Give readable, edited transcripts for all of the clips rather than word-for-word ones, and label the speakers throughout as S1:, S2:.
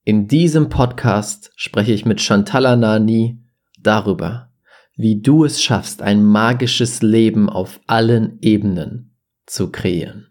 S1: In diesem Podcast spreche ich mit Shantala Nani darüber, wie du es schaffst, ein magisches Leben auf allen Ebenen zu kreieren.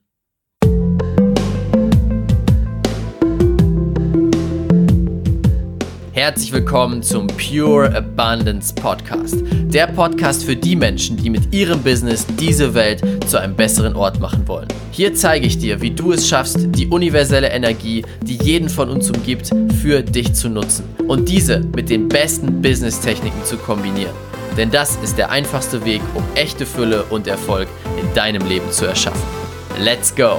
S1: Herzlich willkommen zum Pure Abundance Podcast. Der Podcast für die Menschen, die mit ihrem Business diese Welt zu einem besseren Ort machen wollen. Hier zeige ich dir, wie du es schaffst, die universelle Energie, die jeden von uns umgibt, für dich zu nutzen und diese mit den besten Business-Techniken zu kombinieren. Denn das ist der einfachste Weg, um echte Fülle und Erfolg in deinem Leben zu erschaffen. Let's go!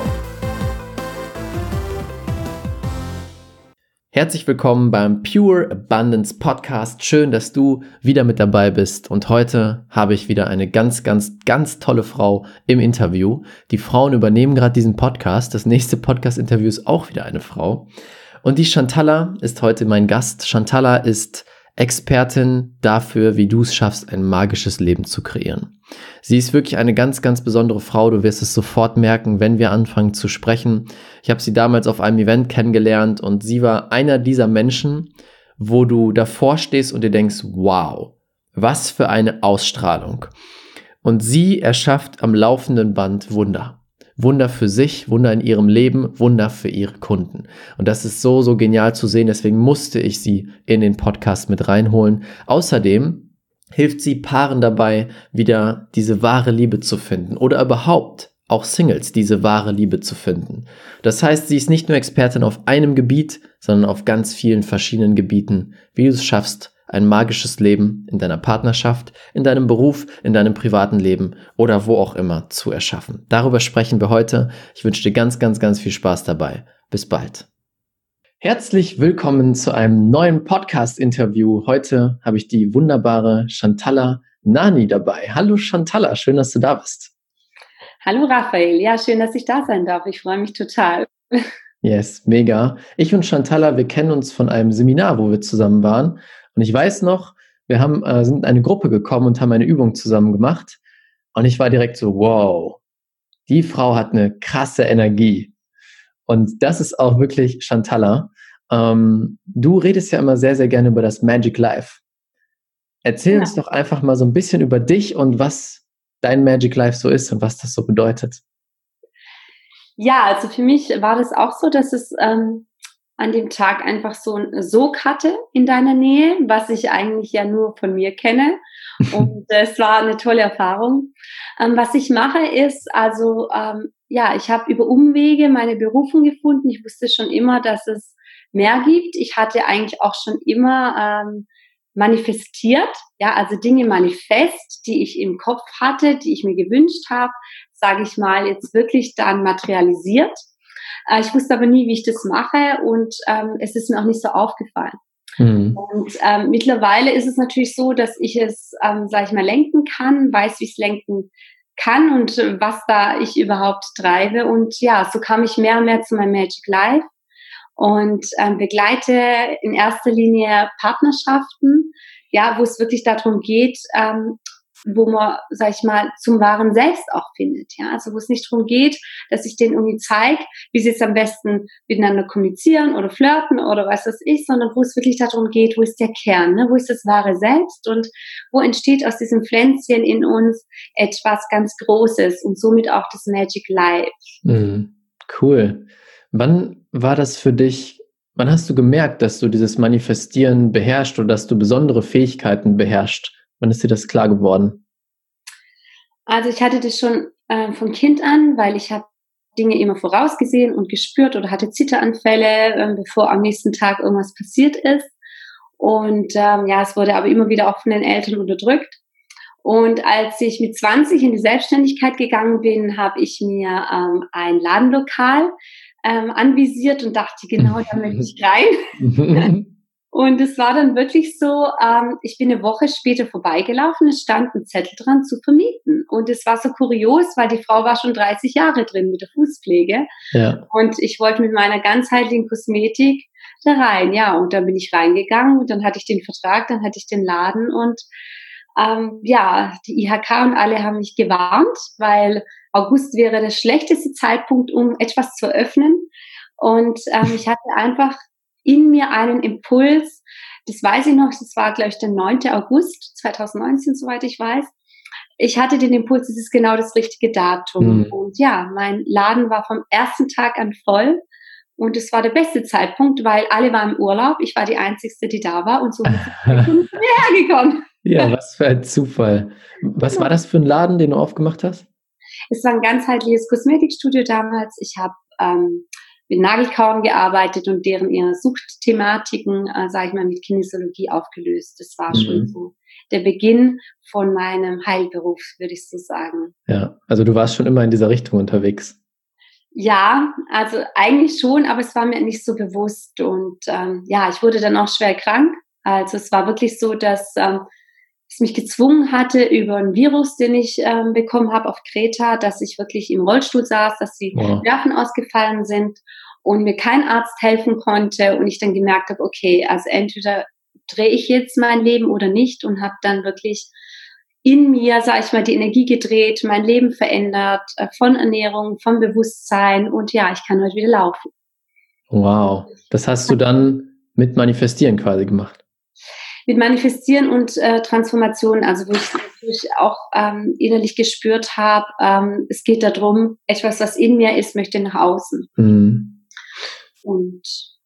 S1: Herzlich willkommen beim Pure Abundance Podcast. Schön, dass du wieder mit dabei bist. Und heute habe ich wieder eine ganz tolle Frau im Interview. Die Frauen übernehmen gerade diesen Podcast. Das nächste Podcast-Interview ist auch wieder eine Frau. Und die Shantala ist heute mein Gast. Shantala ist Expertin dafür, wie du es schaffst, ein magisches Leben zu kreieren. Sie ist wirklich eine ganz besondere Frau. Du wirst es sofort merken, wenn wir anfangen zu sprechen. Ich habe sie damals auf einem Event kennengelernt und sie war einer dieser Menschen, wo du davor stehst und dir denkst, wow, was für eine Ausstrahlung. Und sie erschafft am laufenden Band Wunder. Wunder für sich, Wunder in ihrem Leben, Wunder für ihre Kunden. Und das ist so genial zu sehen, deswegen musste ich sie in den Podcast mit reinholen. Außerdem hilft sie Paaren dabei, wieder diese wahre Liebe zu finden oder überhaupt auch Singles diese wahre Liebe zu finden. Das heißt, sie ist nicht nur Expertin auf einem Gebiet, sondern auf ganz vielen verschiedenen Gebieten, wie du es schaffst, ein magisches Leben in deiner Partnerschaft, in deinem Beruf, in deinem privaten Leben oder wo auch immer zu erschaffen. Darüber sprechen wir heute. Ich wünsche dir ganz viel Spaß dabei. Bis bald. Herzlich willkommen zu einem neuen Podcast-Interview. Heute habe ich die wunderbare Shantala Nani dabei. Hallo Shantala, schön, dass du da bist.
S2: Hallo Raphael, ja, schön, dass ich da sein darf. Ich freue mich total.
S1: Yes, mega. Ich und Shantala, wir kennen uns von einem Seminar, wo wir zusammen waren. Und ich weiß noch, wir sind in eine Gruppe gekommen und haben eine Übung zusammen gemacht. Und ich war direkt so, wow, die Frau hat eine krasse Energie. Und das ist auch wirklich Shantala. Du redest ja immer sehr gerne über das Magic Life. Erzähl uns doch einfach mal so ein bisschen über dich und was dein Magic Life so ist und was das so bedeutet.
S2: Ja, also für mich war das auch so, dass es an dem Tag einfach so ein Sog hatte in deiner Nähe, was ich eigentlich ja nur von mir kenne. Und es war eine tolle Erfahrung. Was ich mache ist, also ich habe über Umwege meine Berufung gefunden. Ich wusste schon immer, dass es mehr gibt. Ich hatte eigentlich auch schon immer manifestiert, ja, also Dinge manifest, die ich im Kopf hatte, die ich mir gewünscht habe, sage ich mal, jetzt wirklich dann materialisiert. Ich wusste aber nie, wie ich das mache und es ist mir auch nicht so aufgefallen. Und mittlerweile ist es natürlich so, dass ich es, sage ich mal, lenken kann, weiß, wie ich es lenken kann und was da ich überhaupt treibe. Und ja, so kam ich mehr und mehr zu meinem Magic Life und begleite in erster Linie Partnerschaften, ja, wo es wirklich darum geht, wo man, sag ich mal, zum wahren Selbst auch findet, ja, also wo es nicht darum geht, dass ich denen irgendwie zeige, wie sie jetzt am besten miteinander kommunizieren oder flirten oder was weiß ich, sondern wo es wirklich darum geht, wo ist der Kern, ne? Wo ist das wahre Selbst und wo entsteht aus diesem Pflänzchen in uns etwas ganz Großes und somit auch das Magic Life.
S1: Cool. Wann war das für dich, wann hast du gemerkt, dass du dieses Manifestieren beherrschst oder dass du besondere Fähigkeiten beherrschst? Wann ist dir das klar geworden?
S2: Also ich hatte das schon von Kind an, weil ich habe Dinge immer vorausgesehen und gespürt oder hatte Zitteranfälle, bevor am nächsten Tag irgendwas passiert ist. Und es wurde aber immer wieder auch von den Eltern unterdrückt. Und als ich mit 20 in die Selbstständigkeit gegangen bin, habe ich mir ein Ladenlokal anvisiert und dachte, genau, da möchte ich rein. Und es war dann wirklich so, ich bin eine Woche später vorbeigelaufen, es stand ein Zettel dran zu vermieten. Und es war so kurios, weil die Frau war schon 30 Jahre drin mit der Fußpflege. Ja. Und ich wollte mit meiner ganzheitlichen Kosmetik da rein. Ja, und dann bin ich reingegangen und dann hatte ich den Vertrag, dann hatte ich den Laden und die IHK und alle haben mich gewarnt, weil August wäre der schlechteste Zeitpunkt, um etwas zu eröffnen. Und ich hatte einfach in mir einen Impuls, das weiß ich noch, das war, glaube ich, der 9. August 2019, soweit ich weiß. Ich hatte den Impuls, es ist genau das richtige Datum. Und ja, mein Laden war vom ersten Tag an voll. Und es war der beste Zeitpunkt, weil alle waren im Urlaub. Ich war die Einzige, die da war. Und so sind die Kunden zu mir hergekommen.
S1: Ja, was für ein Zufall. Was war das für ein Laden, den du aufgemacht hast?
S2: Es war ein ganzheitliches Kosmetikstudio damals. Ich habe mit Nagelkauern gearbeitet und deren ihre Suchtthematiken, sage ich mal, mit Kinesiologie aufgelöst. Das war schon so der Beginn von meinem Heilberuf, würde ich so sagen.
S1: Ja, also du warst schon immer in dieser Richtung unterwegs.
S2: Ja, also eigentlich schon, aber es war mir nicht so bewusst. Und ja, ich wurde dann auch schwer krank. Also es war wirklich so, dass es mich gezwungen hatte über ein Virus, den ich bekommen habe auf Kreta, dass ich wirklich im Rollstuhl saß, dass die Nerven ausgefallen sind und mir kein Arzt helfen konnte und ich dann gemerkt habe, okay, also entweder drehe ich jetzt mein Leben oder nicht und habe dann wirklich in mir, sage ich mal, die Energie gedreht, mein Leben verändert, von Ernährung, vom Bewusstsein und ja, ich kann heute wieder laufen.
S1: Wow, das hast du dann mit Manifestieren quasi gemacht?
S2: Mit Manifestieren und Transformation, also wo ich natürlich auch innerlich gespürt habe, es geht darum, etwas, was in mir ist, möchte nach außen. Und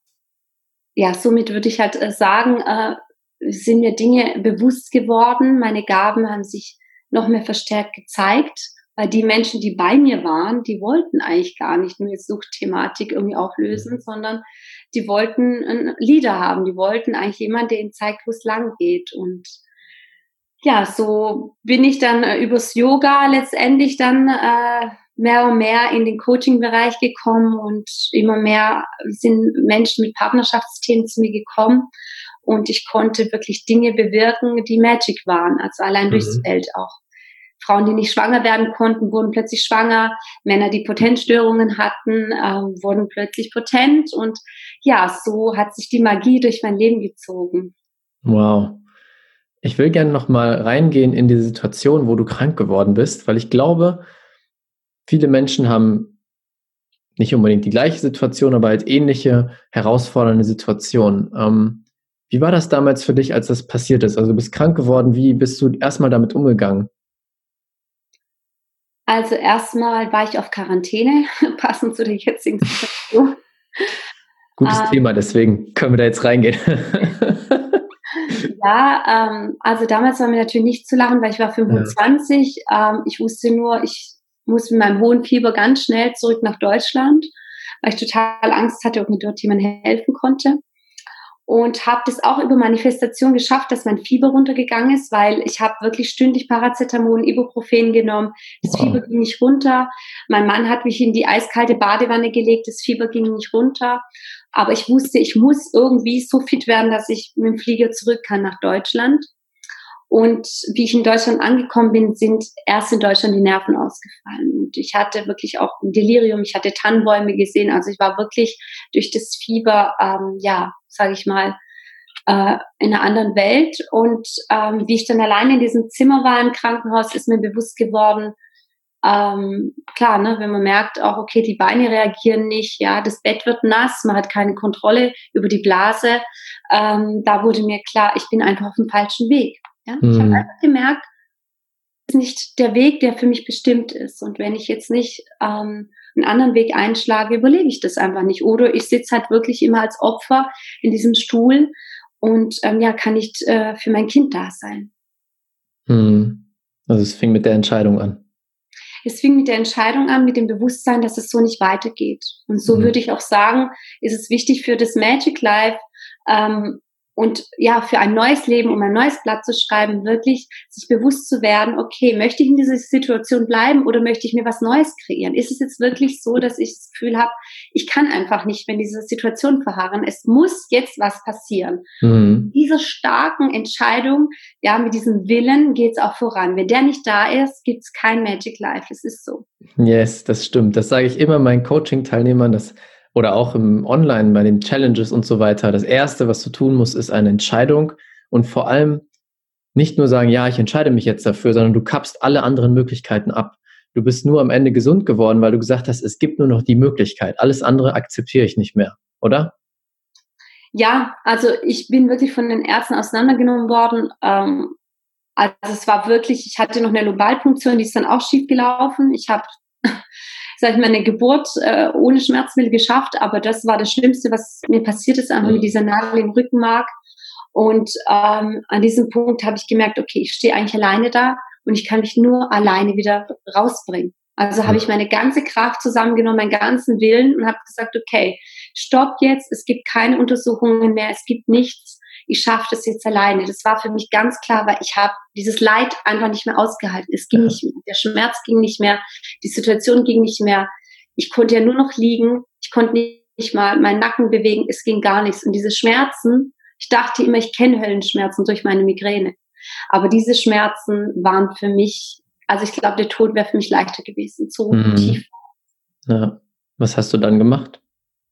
S2: ja, somit würde ich halt sagen, sind mir Dinge bewusst geworden, meine Gaben haben sich noch mehr verstärkt gezeigt, weil die Menschen, die bei mir waren, die wollten eigentlich gar nicht nur jetzt Suchtthematik irgendwie auflösen, sondern die wollten einen Leader haben, die wollten eigentlich jemanden, der ihnen zeigt, wo es lang geht. Und ja, so bin ich dann übers Yoga letztendlich dann mehr und mehr in den Coaching-Bereich gekommen und immer mehr sind Menschen mit Partnerschaftsthemen zu mir gekommen und ich konnte wirklich Dinge bewirken, die Magic waren, also allein durchs Feld auch. Frauen, die nicht schwanger werden konnten, wurden plötzlich schwanger. Männer, die Potenzstörungen hatten, wurden plötzlich potent. Und ja, so hat sich die Magie durch mein Leben gezogen.
S1: Wow. Ich will gerne noch mal reingehen in die Situation, wo du krank geworden bist, weil ich glaube, viele Menschen haben nicht unbedingt die gleiche Situation, aber halt ähnliche herausfordernde Situationen. Wie war das damals für dich, als das passiert ist? Also du bist krank geworden, wie bist du erstmal damit umgegangen?
S2: Also erstmal war ich auf Quarantäne, passend zu der jetzigen Situation.
S1: Gutes Thema, deswegen können wir da jetzt reingehen.
S2: Ja, also damals war mir natürlich nicht zu lachen, weil ich war 25. Ich wusste nur, ich muss mit meinem hohen Fieber ganz schnell zurück nach Deutschland, weil ich total Angst hatte, ob mir dort jemand helfen konnte. Und habe das auch über Manifestation geschafft, dass mein Fieber runtergegangen ist, weil ich habe wirklich stündlich Paracetamol und Ibuprofen genommen. Das Fieber ging nicht runter. Mein Mann hat mich in die eiskalte Badewanne gelegt. Das Fieber ging nicht runter. Aber ich wusste, ich muss irgendwie so fit werden, dass ich mit dem Flieger zurück kann nach Deutschland. Und wie ich in Deutschland angekommen bin, sind erst in Deutschland die Nerven ausgefallen. Und ich hatte wirklich auch ein Delirium. Ich hatte Tannenbäume gesehen. Also ich war wirklich durch das Fieber, sage ich mal, in einer anderen Welt. Und wie ich dann alleine in diesem Zimmer war im Krankenhaus, ist mir bewusst geworden, klar, ne, wenn man merkt auch, okay, die Beine reagieren nicht, ja, das Bett wird nass, man hat keine Kontrolle über die Blase, da wurde mir klar, ich bin einfach auf dem falschen Weg. Ja? Ich habe einfach gemerkt, das ist nicht der Weg, der für mich bestimmt ist. Und wenn ich jetzt nicht einen anderen Weg einschlage, überlebe ich das einfach nicht. Oder ich sitze halt wirklich immer als Opfer in diesem Stuhl und kann nicht für mein Kind da sein.
S1: Also es fing mit der Entscheidung an.
S2: Es fing mit der Entscheidung an, mit dem Bewusstsein, dass es so nicht weitergeht. Und so würde ich auch sagen, ist es wichtig für das Magic Life und ja, für ein neues Leben, um ein neues Blatt zu schreiben, wirklich sich bewusst zu werden, okay, möchte ich in dieser Situation bleiben oder möchte ich mir was Neues kreieren? Ist es jetzt wirklich so, dass ich das Gefühl habe, ich kann einfach nicht mehr in dieser Situation verharren, es muss jetzt was passieren. Diese starken Entscheidung, ja, mit diesem Willen geht es auch voran. Wenn der nicht da ist, gibt es kein Magic Life, es ist so.
S1: Yes, das stimmt. Das sage ich immer meinen Coaching-Teilnehmern, oder auch im Online bei den Challenges und so weiter. Das Erste, was du tun musst, ist eine Entscheidung und vor allem nicht nur sagen, ja, ich entscheide mich jetzt dafür, sondern du kappst alle anderen Möglichkeiten ab. Du bist nur am Ende gesund geworden, weil du gesagt hast, es gibt nur noch die Möglichkeit. Alles andere akzeptiere ich nicht mehr, oder?
S2: Ja, also ich bin wirklich von den Ärzten auseinandergenommen worden. Also es war wirklich, ich hatte noch eine Lobalpunktion, die ist dann auch schief gelaufen. Ich habe, sag ich mal, eine Geburt ohne Schmerzmittel geschafft, aber das war das Schlimmste, was mir passiert ist, einfach mit dieser Nadel im Rückenmark. Und an diesem Punkt habe ich gemerkt, okay, ich stehe eigentlich alleine da und ich kann mich nur alleine wieder rausbringen. Also habe ich meine ganze Kraft zusammengenommen, meinen ganzen Willen und habe gesagt, okay, stopp jetzt, es gibt keine Untersuchungen mehr, es gibt nichts, ich schaffe das jetzt alleine. Das war für mich ganz klar, weil ich habe dieses Leid einfach nicht mehr ausgehalten. Es ging nicht mehr, der Schmerz ging nicht mehr, die Situation ging nicht mehr. Ich konnte ja nur noch liegen, ich konnte nicht mal meinen Nacken bewegen, es ging gar nichts. Und diese Schmerzen, ich dachte immer, ich kenne Höllenschmerzen durch meine Migräne. Aber diese Schmerzen waren für mich, also ich glaube, der Tod wäre für mich leichter gewesen, so tief.
S1: Ja. Was hast du dann gemacht?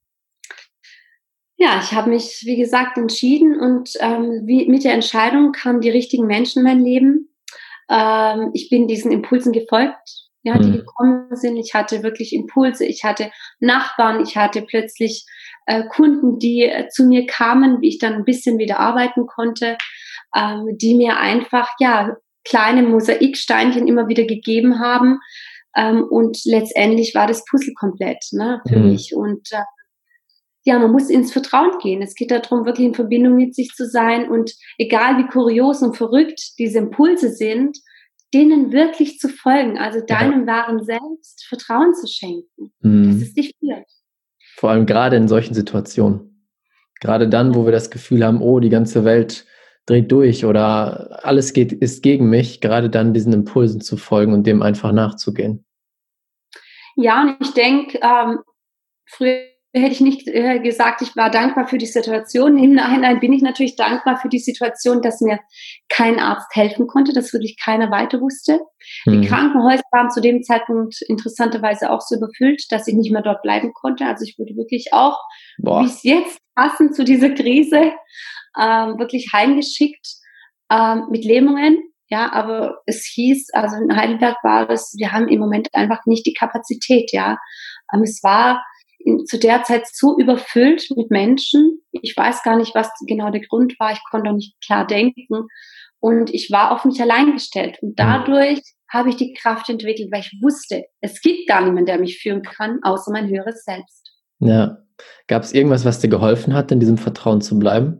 S2: Ja, ich habe mich, wie gesagt, entschieden und mit der Entscheidung kamen die richtigen Menschen in mein Leben. Ich bin diesen Impulsen gefolgt, ja, die gekommen sind. Ich hatte wirklich Impulse, ich hatte Nachbarn, ich hatte plötzlich Kunden, die zu mir kamen, wie ich dann ein bisschen wieder arbeiten konnte, die mir einfach, ja, kleine Mosaiksteinchen immer wieder gegeben haben. Und letztendlich war das Puzzle komplett, ne, für mich. Und ja, man muss ins Vertrauen gehen. Es geht darum, wirklich in Verbindung mit sich zu sein und egal wie kurios und verrückt diese Impulse sind, denen wirklich zu folgen, also deinem wahren Selbst Vertrauen zu schenken, dass es dich führt.
S1: Vor allem gerade in solchen Situationen. Gerade dann, wo wir das Gefühl haben, oh, die ganze Welt dreht durch oder alles ist gegen mich, gerade dann diesen Impulsen zu folgen und dem einfach nachzugehen.
S2: Ja, und ich denke, früher hätte ich nicht gesagt, ich war dankbar für die Situation. Im Nachhinein bin ich natürlich dankbar für die Situation, dass mir kein Arzt helfen konnte, dass wirklich keiner weiter wusste. Die Krankenhäuser waren zu dem Zeitpunkt interessanterweise auch so überfüllt, dass ich nicht mehr dort bleiben konnte. Also ich wurde wirklich auch, wie es jetzt passend zu dieser Krise, wirklich heimgeschickt mit Lähmungen. Ja, aber es hieß, also in Heidelberg war es, wir haben im Moment einfach nicht die Kapazität, ja. Es war zu der Zeit so überfüllt mit Menschen. Ich weiß gar nicht, was genau der Grund war. Ich konnte auch nicht klar denken. Und ich war auf mich allein gestellt. Und dadurch habe ich die Kraft entwickelt, weil ich wusste, es gibt gar niemanden, der mich führen kann, außer mein höheres Selbst.
S1: Ja. Gab es irgendwas, was dir geholfen hat, in diesem Vertrauen zu bleiben?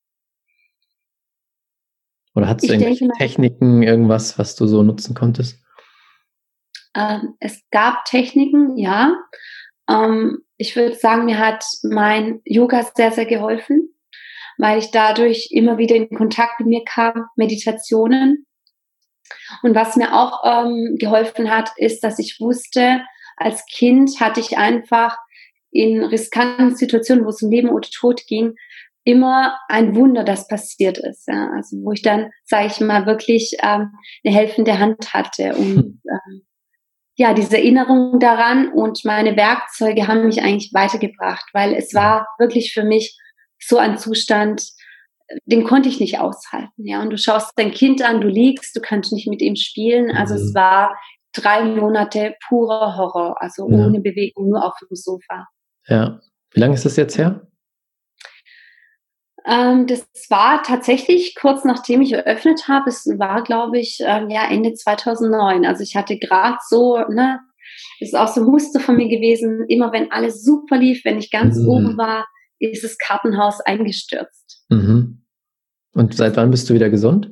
S1: Oder hattest du irgendwelche Techniken, irgendwas, was du so nutzen konntest?
S2: Es gab Techniken, ja. Ich würde sagen, mir hat mein Yoga sehr, sehr geholfen, weil ich dadurch immer wieder in Kontakt mit mir kam, Meditationen. Und was mir auch geholfen hat, ist, dass ich wusste, als Kind hatte ich einfach in riskanten Situationen, wo es um Leben oder Tod ging, immer ein Wunder, das passiert ist. Ja? Also wo ich dann, sage ich mal, wirklich eine helfende Hand hatte. Und ja, diese Erinnerung daran und meine Werkzeuge haben mich eigentlich weitergebracht, weil es war wirklich für mich so ein Zustand, den konnte ich nicht aushalten. Ja, und du schaust dein Kind an, du liegst, du kannst nicht mit ihm spielen. Also es war 3 Monate purer Horror, also ohne Bewegung, nur auf dem Sofa.
S1: Ja. Wie lange ist das jetzt her?
S2: Das war tatsächlich kurz nachdem ich eröffnet habe. Es war, glaube ich, ja, Ende 2009. Also ich hatte gerade so, ne, das ist auch so ein Muster von mir gewesen. Immer wenn alles super lief, wenn ich ganz oben war, ist das Kartenhaus eingestürzt.
S1: Und seit wann bist du wieder gesund?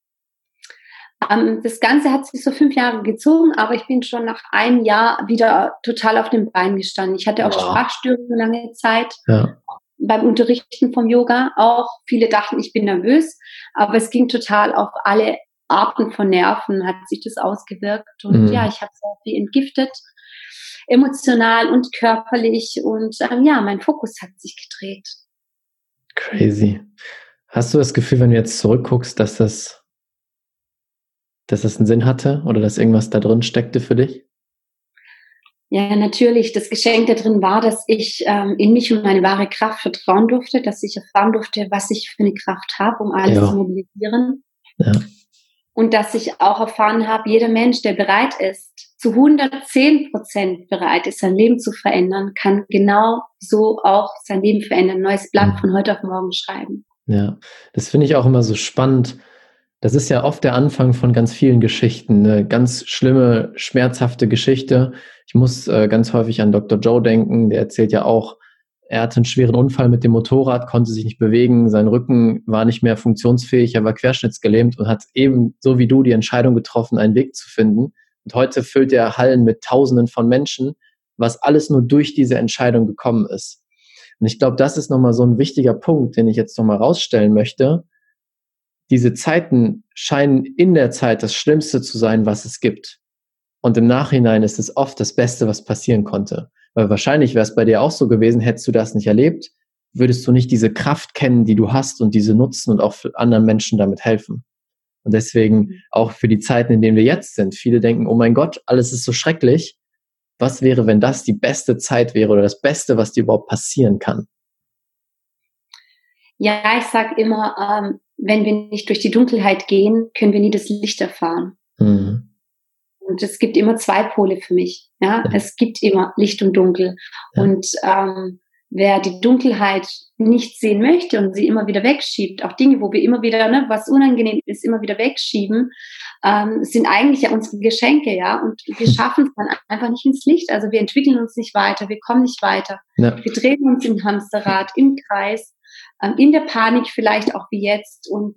S2: Das Ganze hat sich so 5 Jahre gezogen, aber ich bin schon nach einem Jahr wieder total auf den Beinen gestanden. Ich hatte auch Sprachstörungen lange Zeit. Ja. Beim Unterrichten vom Yoga auch. Viele dachten, ich bin nervös, aber es ging total auf alle Arten von Nerven, hat sich das ausgewirkt. Und ja, ich habe sehr viel entgiftet, emotional und körperlich. Und ja, mein Fokus hat sich gedreht.
S1: Crazy. Hast du das Gefühl, wenn du jetzt zurückguckst, dass das einen Sinn hatte oder dass irgendwas da drin steckte für dich?
S2: Ja, natürlich. Das Geschenk da drin war, dass ich in mich und meine wahre Kraft vertrauen durfte, dass ich erfahren durfte, was ich für eine Kraft habe, um alles zu mobilisieren. Ja. Und dass ich auch erfahren habe, jeder Mensch, der bereit ist, zu 110% bereit ist, sein Leben zu verändern, kann genau so auch sein Leben verändern, ein neues Blatt von heute auf morgen schreiben.
S1: Ja, das finde ich auch immer so spannend. Das ist ja oft der Anfang von ganz vielen Geschichten, eine ganz schlimme, schmerzhafte Geschichte. Ich muss ganz häufig an Dr. Joe denken, der erzählt ja auch, er hatte einen schweren Unfall mit dem Motorrad, konnte sich nicht bewegen, sein Rücken war nicht mehr funktionsfähig, er war querschnittsgelähmt und hat eben, so wie du, die Entscheidung getroffen, einen Weg zu finden. Und heute füllt er Hallen mit Tausenden von Menschen, was alles nur durch diese Entscheidung gekommen ist. Und ich glaube, das ist nochmal so ein wichtiger Punkt, den ich jetzt nochmal rausstellen möchte. Diese Zeiten scheinen in der Zeit das Schlimmste zu sein, was es gibt. Und im Nachhinein ist es oft das Beste, was passieren konnte. Weil wahrscheinlich wäre es bei dir auch so gewesen, hättest du das nicht erlebt, würdest du nicht diese Kraft kennen, die du hast und diese nutzen und auch für anderen Menschen damit helfen. Und deswegen auch für die Zeiten, in denen wir jetzt sind. Viele denken, oh mein Gott, alles ist so schrecklich. Was wäre, wenn das die beste Zeit wäre oder das Beste, was dir überhaupt passieren kann?
S2: Ja, ich sage immer, wenn wir nicht durch die Dunkelheit gehen, können wir nie das Licht erfahren.
S1: Mhm.
S2: Und es gibt immer zwei Pole für mich. Ja, es gibt immer Licht und Dunkel.
S1: Ja.
S2: Und wer die Dunkelheit nicht sehen möchte und sie immer wieder wegschiebt, auch Dinge, wo wir immer wieder, was unangenehm ist, immer wieder wegschieben, sind eigentlich ja unsere Geschenke, ja. Und wir schaffen es dann einfach nicht ins Licht. Also wir entwickeln uns nicht weiter, wir kommen nicht weiter. Ja. Wir drehen uns im Hamsterrad, im Kreis, in der Panik vielleicht auch wie jetzt. Und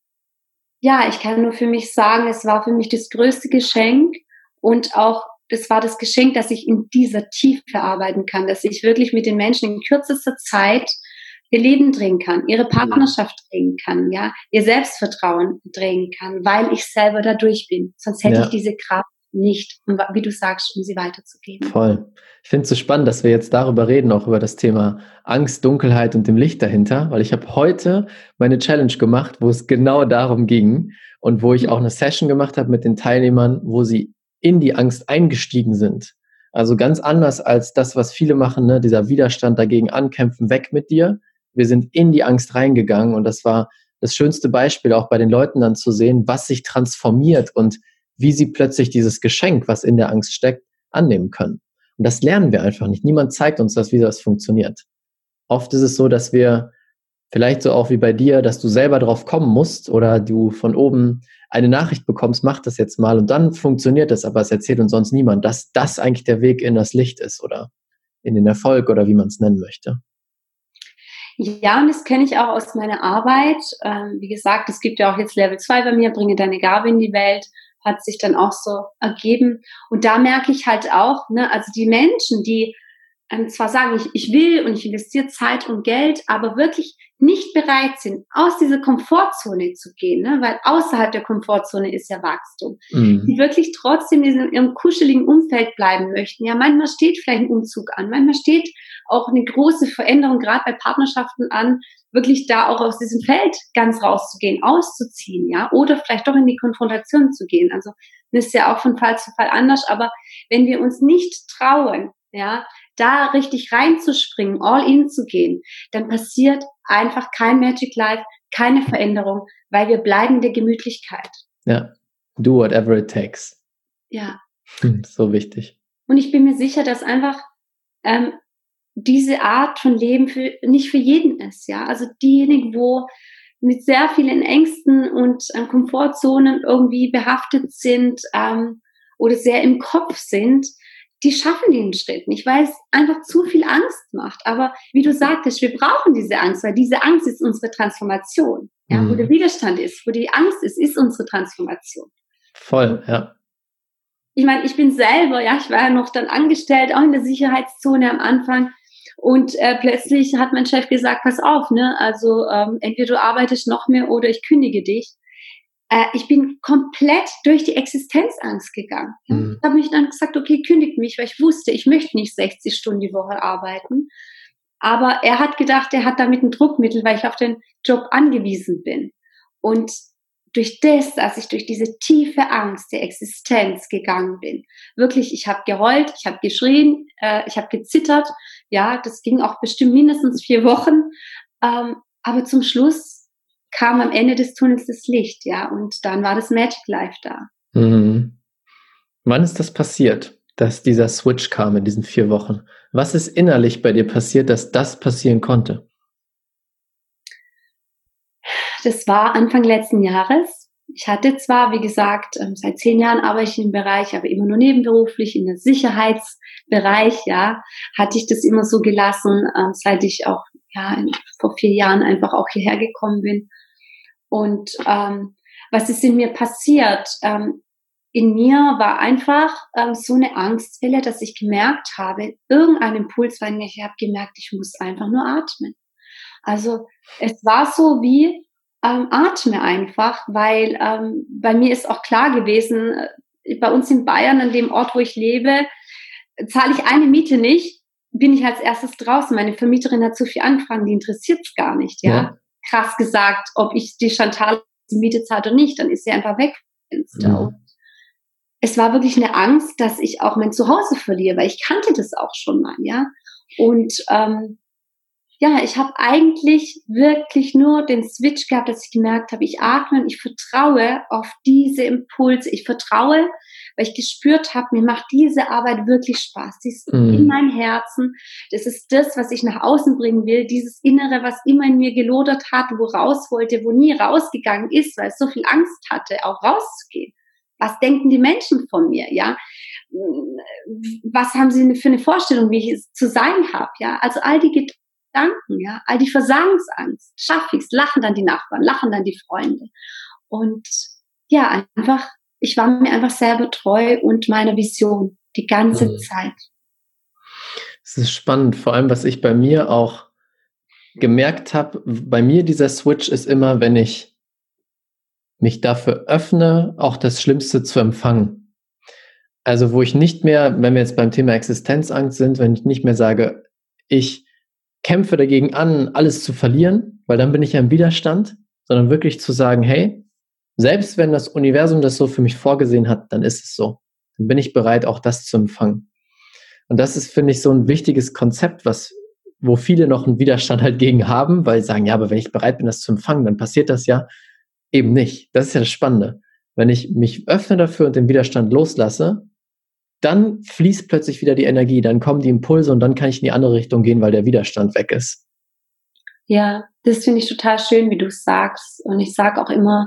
S2: ja, ich kann nur für mich sagen, es war für mich das größte Geschenk und auch das war das Geschenk, dass ich in dieser Tiefe arbeiten kann, dass ich wirklich mit den Menschen in kürzester Zeit ihr Leben drehen kann, ihre Partnerschaft drehen kann, ja, ihr Selbstvertrauen drehen kann, weil ich selber da durch bin. Sonst hätte ich diese Kraft nicht, um, wie du sagst, um sie weiterzugeben.
S1: Voll. Ich finde es so spannend, dass wir jetzt darüber reden, auch über das Thema Angst, Dunkelheit und dem Licht dahinter, weil ich habe heute meine Challenge gemacht, wo es genau darum ging und wo ich auch eine Session gemacht habe mit den Teilnehmern, wo sie in die Angst eingestiegen sind. Also ganz anders als das, was viele machen, ne? Dieser Widerstand dagegen ankämpfen, weg mit dir. Wir sind in die Angst reingegangen und das war das schönste Beispiel auch bei den Leuten dann zu sehen, was sich transformiert und wie sie plötzlich dieses Geschenk, was in der Angst steckt, annehmen können. Und das lernen wir einfach nicht. Niemand zeigt uns das, wie das funktioniert. Oft ist es so, dass wir vielleicht so auch wie bei dir, dass du selber drauf kommen musst oder du von oben eine Nachricht bekommst, mach das jetzt mal und dann funktioniert das, aber es erzählt uns sonst niemand, dass das eigentlich der Weg in das Licht ist oder in den Erfolg oder wie man es nennen möchte.
S2: Ja, und das kenne ich auch aus meiner Arbeit. Wie gesagt, es gibt ja auch jetzt Level 2 bei mir, bringe deine Gabe in die Welt, hat sich dann auch so ergeben. Und da merke ich halt auch, also die Menschen, die zwar sagen, ich will und ich investiere Zeit und Geld, aber wirklich nicht bereit sind, aus dieser Komfortzone zu gehen, weil außerhalb der Komfortzone ist ja Wachstum, die wirklich trotzdem in ihrem kuscheligen Umfeld bleiben möchten. Ja, manchmal steht vielleicht ein Umzug an, manchmal steht auch eine große Veränderung, gerade bei Partnerschaften an, wirklich da auch aus diesem Feld ganz rauszugehen, auszuziehen, ja, oder vielleicht doch in die Konfrontation zu gehen. Also das ist ja auch von Fall zu Fall anders, aber wenn wir uns nicht trauen, ja, da richtig reinzuspringen, all in zu gehen, dann passiert einfach kein Magic Life, keine Veränderung, weil wir bleiben in der Gemütlichkeit.
S1: Ja, do whatever it takes.
S2: Ja.
S1: So wichtig.
S2: Und ich bin mir sicher, dass einfach diese Art von Leben nicht für jeden ist, ja. Also diejenigen, wo mit sehr vielen Ängsten und Komfortzonen irgendwie behaftet sind oder sehr im Kopf sind, die schaffen den Schritt nicht, weil es einfach zu viel Angst macht. Aber wie du sagtest, wir brauchen diese Angst, weil diese Angst ist unsere Transformation. Ja? Wo der Widerstand ist, wo die Angst ist unsere Transformation.
S1: Voll, ja.
S2: Ich meine, ich bin selber, ja, ich war ja noch dann angestellt, auch in der Sicherheitszone am Anfang. Und plötzlich hat mein Chef gesagt, pass auf, also entweder du arbeitest noch mehr oder ich kündige dich. Ich bin komplett durch die Existenzangst gegangen. Ich habe mich dann gesagt, okay, kündigt mich, weil ich wusste, ich möchte nicht 60 Stunden die Woche arbeiten. Aber er hat gedacht, er hat damit ein Druckmittel, weil ich auf den Job angewiesen bin. Und durch das, dass ich durch diese tiefe Angst der Existenz gegangen bin, wirklich, ich habe geheult, ich habe geschrien, ich habe gezittert, ja, das ging auch bestimmt mindestens 4 Wochen, aber zum Schluss kam am Ende des Tunnels das Licht, ja, und dann war das Magic Life da.
S1: Mhm. Wann ist das passiert, dass dieser Switch kam in diesen 4 Wochen? Was ist innerlich bei dir passiert, dass das passieren konnte?
S2: Das war Anfang letzten Jahres. Ich hatte zwar, wie gesagt, seit 10 Jahren arbeite ich im Bereich, aber immer nur nebenberuflich, in der Sicherheitsbereich, ja, hatte ich das immer so gelassen, seit ich auch, ja, vor 4 Jahren einfach auch hierher gekommen bin. Und was ist in mir passiert? In mir war einfach so eine Angstwelle, dass ich gemerkt habe, irgendein Impuls war in mir, ich habe gemerkt, ich muss einfach nur atmen. Also es war so wie atme einfach, weil bei mir ist auch klar gewesen, bei uns in Bayern, an dem Ort, wo ich lebe, zahle ich eine Miete nicht, bin ich als erstes draußen. Meine Vermieterin hat so viel Anfragen, die interessiert es gar nicht, ja. Krass gesagt, ob ich die Chantal die Miete zahlt oder nicht, dann ist sie einfach weg. Mhm. Es war wirklich eine Angst, dass ich auch mein Zuhause verliere, weil ich kannte das auch schon mal, ja. Und ja, ich habe eigentlich wirklich nur den Switch gehabt, dass ich gemerkt habe, ich atme und ich vertraue auf diese Impulse. Ich vertraue, weil ich gespürt habe, mir macht diese Arbeit wirklich Spaß. Die ist in meinem Herzen. Das ist das, was ich nach außen bringen will. Dieses Innere, was immer in mir gelodert hat, wo raus wollte, wo nie rausgegangen ist, weil es so viel Angst hatte, auch rauszugehen. Was denken die Menschen von mir, ja? Was haben sie für eine Vorstellung, wie ich es zu sein habe, ja? Also all die Gedanken, ja, all die Versagensangst, schaffe ich's, lachen dann die Nachbarn, lachen dann die Freunde. Und ja, einfach, ich war mir einfach selber treu und meiner Vision die ganze Zeit.
S1: Es ist spannend, vor allem, was ich bei mir auch gemerkt habe, bei mir dieser Switch ist immer, wenn ich mich dafür öffne, auch das Schlimmste zu empfangen. Also wo ich nicht mehr, wenn wir jetzt beim Thema Existenzangst sind, wenn ich nicht mehr sage, ich kämpfe dagegen an, alles zu verlieren, weil dann bin ich ja im Widerstand, sondern wirklich zu sagen, hey, selbst wenn das Universum das so für mich vorgesehen hat, dann ist es so. Dann bin ich bereit, auch das zu empfangen. Und das ist, finde ich, so ein wichtiges Konzept, wo viele noch einen Widerstand halt gegen haben, weil sie sagen, ja, aber wenn ich bereit bin, das zu empfangen, dann passiert das ja eben nicht. Das ist ja das Spannende. Wenn ich mich öffne dafür und den Widerstand loslasse, dann fließt plötzlich wieder die Energie, dann kommen die Impulse und dann kann ich in die andere Richtung gehen, weil der Widerstand weg ist.
S2: Ja, das finde ich total schön, wie du es sagst. Und ich sage auch immer,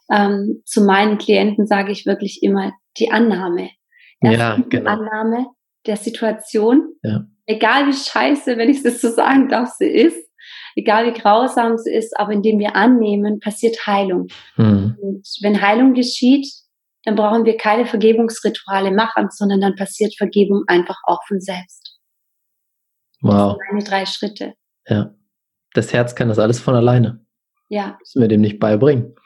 S2: zu meinen Klienten sage ich wirklich immer die Annahme.
S1: Ja, genau.
S2: Die Annahme der Situation,
S1: ja.
S2: Egal wie scheiße, wenn ich das so sagen darf, sie ist, egal wie grausam sie ist, aber indem wir annehmen, passiert Heilung. Und wenn Heilung geschieht, dann brauchen wir keine Vergebungsrituale machen, sondern dann passiert Vergebung einfach auch von selbst.
S1: Wow.
S2: Das sind meine 3 Schritte.
S1: Ja. Das Herz kann das alles von alleine.
S2: Ja.
S1: Müssen wir dem nicht beibringen.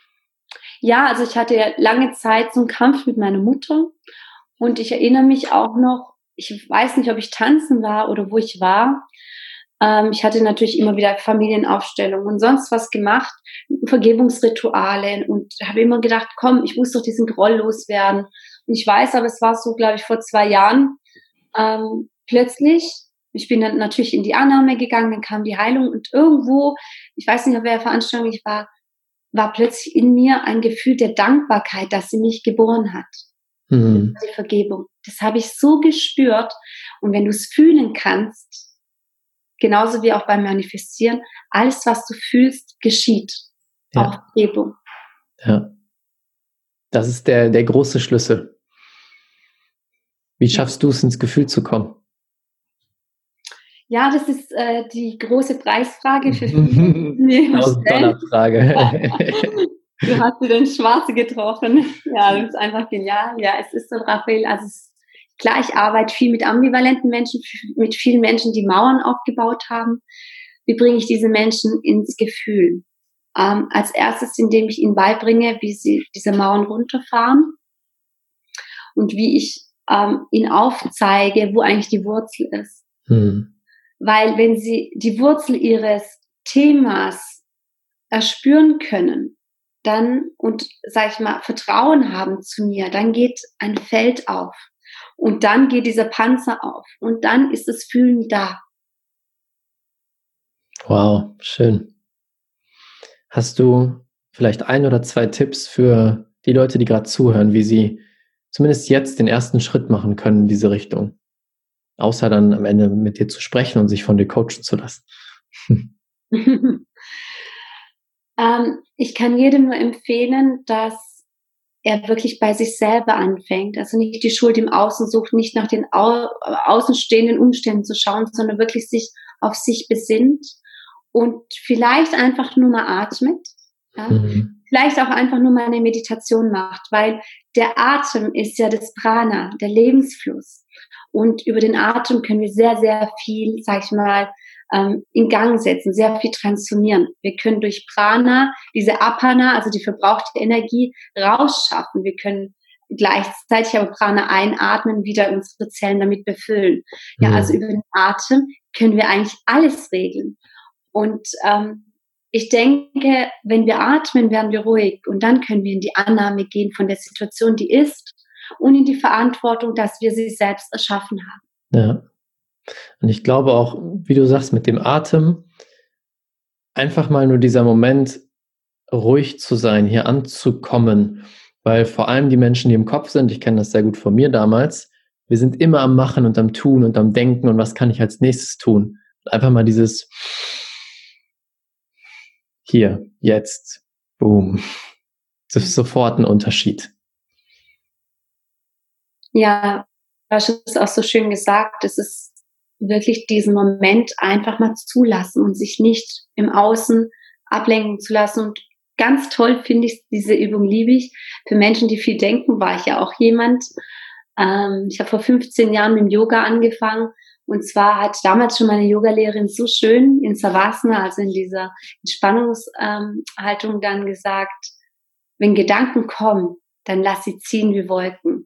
S2: Ja, also ich hatte ja lange Zeit so einen Kampf mit meiner Mutter und ich erinnere mich auch noch, ich weiß nicht, ob ich tanzen war oder wo ich war. Ich hatte natürlich immer wieder Familienaufstellungen und sonst was gemacht, Vergebungsrituale und habe immer gedacht, komm, ich muss doch diesen Groll loswerden. Und ich weiß, aber es war so, glaube ich, vor 2 Jahren, plötzlich, ich bin dann natürlich in die Annahme gegangen, dann kam die Heilung und irgendwo, ich weiß nicht, auf welcher Veranstaltung ich war plötzlich in mir ein Gefühl der Dankbarkeit, dass sie mich geboren hat. Die Vergebung. Das habe ich so gespürt. Und wenn du es fühlen kannst, genauso wie auch beim Manifestieren, alles, was du fühlst, geschieht.
S1: Ja.
S2: Auch Vergebung.
S1: Ja. Das ist der große Schlüssel. Wie schaffst du es, ins Gefühl zu kommen?
S2: Ja, das ist die große Preisfrage für viele.
S1: $1000-Frage.
S2: Du hast wieder ins Schwarze getroffen. Ja, das ist einfach genial. Ja, es ist so, Raphael, also klar, ich arbeite viel mit ambivalenten Menschen, mit vielen Menschen, die Mauern aufgebaut haben. Wie bringe ich diese Menschen ins Gefühl? Als erstes, indem ich ihnen beibringe, wie sie diese Mauern runterfahren und wie ich ihnen aufzeige, wo eigentlich die Wurzel ist. Weil wenn sie die Wurzel ihres Themas erspüren können, dann und, sag ich mal, Vertrauen haben zu mir, dann geht ein Feld auf und dann geht dieser Panzer auf und dann ist das Fühlen da.
S1: Wow, schön. Hast du vielleicht 1 oder 2 Tipps für die Leute, die gerade zuhören, wie sie zumindest jetzt den ersten Schritt machen können in diese Richtung? Außer dann am Ende mit dir zu sprechen und sich von dir coachen zu lassen.
S2: Ich kann jedem nur empfehlen, dass er wirklich bei sich selber anfängt. Also nicht die Schuld im Außen sucht, nicht nach den außenstehenden Umständen zu schauen, sondern wirklich sich auf sich besinnt und vielleicht einfach nur mal atmet. Ja? Vielleicht auch einfach nur mal eine Meditation macht, weil der Atem ist ja das Prana, der Lebensfluss. Und über den Atem können wir sehr, sehr viel, sag ich mal, in Gang setzen, sehr viel transformieren. Wir können durch Prana diese Apana, also die verbrauchte Energie, rausschaffen. Wir können gleichzeitig aber Prana einatmen, wieder unsere Zellen damit befüllen. Ja, also über den Atem können wir eigentlich alles regeln. Und ich denke, wenn wir atmen, werden wir ruhig und dann können wir in die Annahme gehen von der Situation, die ist und in die Verantwortung, dass wir sie selbst erschaffen haben.
S1: Ja. Und ich glaube auch, wie du sagst, mit dem Atem, einfach mal nur dieser Moment, ruhig zu sein, hier anzukommen, weil vor allem die Menschen, die im Kopf sind, ich kenne das sehr gut von mir damals, wir sind immer am Machen und am Tun und am Denken und was kann ich als nächstes tun? Einfach mal dieses hier, jetzt, boom. Das ist sofort ein Unterschied.
S2: Ja, du hast es auch so schön gesagt, es ist wirklich diesen Moment einfach mal zulassen und sich nicht im Außen ablenken zu lassen. Und ganz toll finde ich diese Übung, liebe ich. Für Menschen, die viel denken, war ich ja auch jemand. Ich habe vor 15 Jahren mit dem Yoga angefangen. Und zwar hat damals schon meine Yogalehrerin so schön in Savasana, also in dieser Entspannungshaltung dann gesagt, wenn Gedanken kommen, dann lass sie ziehen wie Wolken.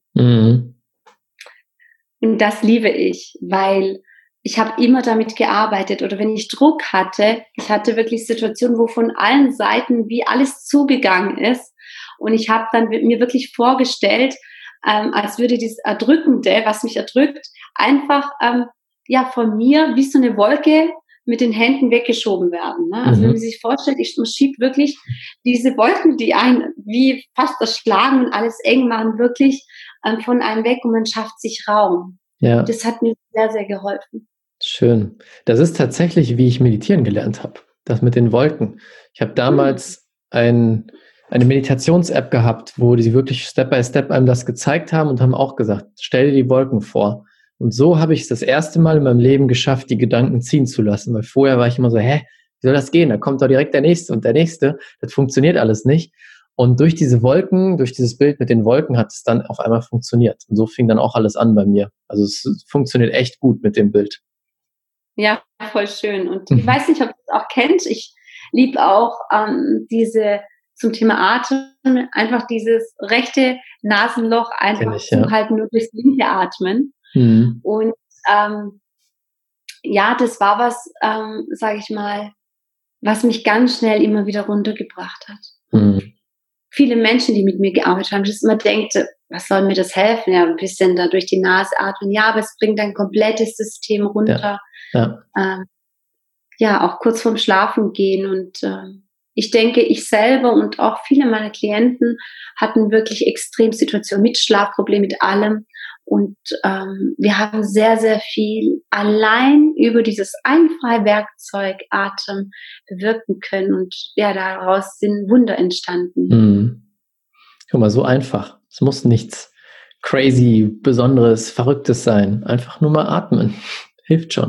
S2: Und das liebe ich, weil ich habe immer damit gearbeitet oder wenn ich Druck hatte, ich hatte wirklich Situationen, wo von allen Seiten wie alles zugegangen ist und ich habe dann mir wirklich vorgestellt, als würde dieses Erdrückende, was mich erdrückt, einfach von mir wie so eine Wolke mit den Händen weggeschoben werden. Ne? Also wenn man sich vorstellt, man schiebt wirklich diese Wolken, die einen wie fast erschlagen und alles eng machen, wirklich von einem weg und man schafft sich Raum.
S1: Ja.
S2: Und das hat mir sehr, sehr geholfen.
S1: Schön. Das ist tatsächlich, wie ich meditieren gelernt habe. Das mit den Wolken. Ich habe damals eine Meditations-App gehabt, wo die wirklich Step by Step einem das gezeigt haben und haben auch gesagt, stell dir die Wolken vor. Und so habe ich es das erste Mal in meinem Leben geschafft, die Gedanken ziehen zu lassen. Weil vorher war ich immer so, wie soll das gehen? Da kommt doch direkt der Nächste und der Nächste. Das funktioniert alles nicht. Und durch diese Wolken, durch dieses Bild mit den Wolken hat es dann auf einmal funktioniert. Und so fing dann auch alles an bei mir. Also es funktioniert echt gut mit dem Bild.
S2: Ja, voll schön. Und ich weiß nicht, ob ihr das auch kennt. Ich liebe auch diese zum Thema Atmen, einfach dieses rechte Nasenloch einfach zuhalten, nur durchs linke atmen. Und das war was, sage ich mal, was mich ganz schnell immer wieder runtergebracht hat. Viele Menschen, die mit mir gearbeitet haben, das immer denkt, was soll mir das helfen? Ja, ein bisschen da durch die Nase atmen. Ja, aber es bringt dein komplettes System runter. Auch kurz vorm Schlafen gehen. Und ich denke, ich selber und auch viele meiner Klienten hatten wirklich Extremsituationen mit Schlafproblemen, mit allem. Und wir haben sehr, sehr viel allein über dieses einfache Werkzeug Atem bewirken können. Und daraus sind Wunder entstanden.
S1: Guck mal, so einfach. Es muss nichts crazy, Besonderes, Verrücktes sein. Einfach nur mal atmen. Hilft schon.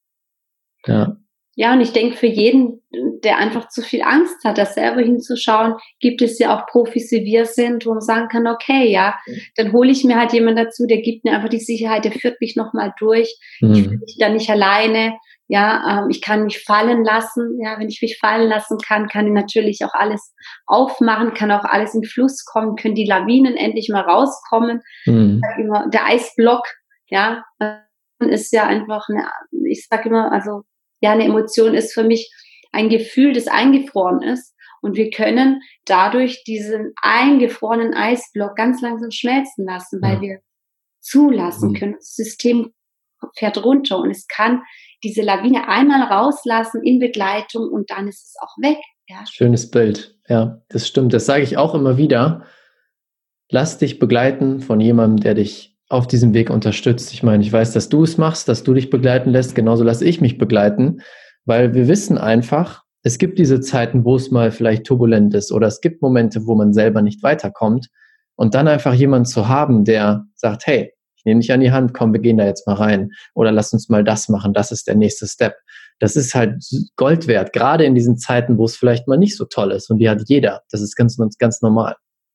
S2: Ja, und ich denke, für jeden, der einfach zu viel Angst hat, das selber hinzuschauen, gibt es ja auch Profis, wie wir sind, wo man sagen kann, okay, dann hole ich mir halt jemanden dazu, der gibt mir einfach die Sicherheit, der führt mich nochmal durch. Ich fühle mich da nicht alleine. Ich kann mich fallen lassen. Ja, wenn ich mich fallen lassen kann ich natürlich auch alles aufmachen, kann auch alles in Fluss kommen, können die Lawinen endlich mal rauskommen. Ich sag immer, der Eisblock, ist ja einfach ich sag immer, also eine Emotion ist für mich ein Gefühl, das eingefroren ist. Und wir können dadurch diesen eingefrorenen Eisblock ganz langsam schmelzen lassen, weil wir zulassen können. Das System fährt runter und es kann diese Lawine einmal rauslassen in Begleitung und dann ist es auch weg. Ja.
S1: Schönes Bild. Ja, das stimmt. Das sage ich auch immer wieder. Lass dich begleiten von jemandem, der dich auf diesem Weg unterstützt. Ich meine, ich weiß, dass du es machst, dass du dich begleiten lässt. Genauso lasse ich mich begleiten, weil wir wissen einfach, es gibt diese Zeiten, wo es mal vielleicht turbulent ist oder es gibt Momente, wo man selber nicht weiterkommt. Und dann einfach jemanden zu haben, der sagt, hey, ich nehme dich an die Hand, komm, wir gehen da jetzt mal rein. Oder lass uns mal das machen, das ist der nächste Step. Das ist halt Gold wert, gerade in diesen Zeiten, wo es vielleicht mal nicht so toll ist. Und die hat jeder. Das ist ganz, ganz normal.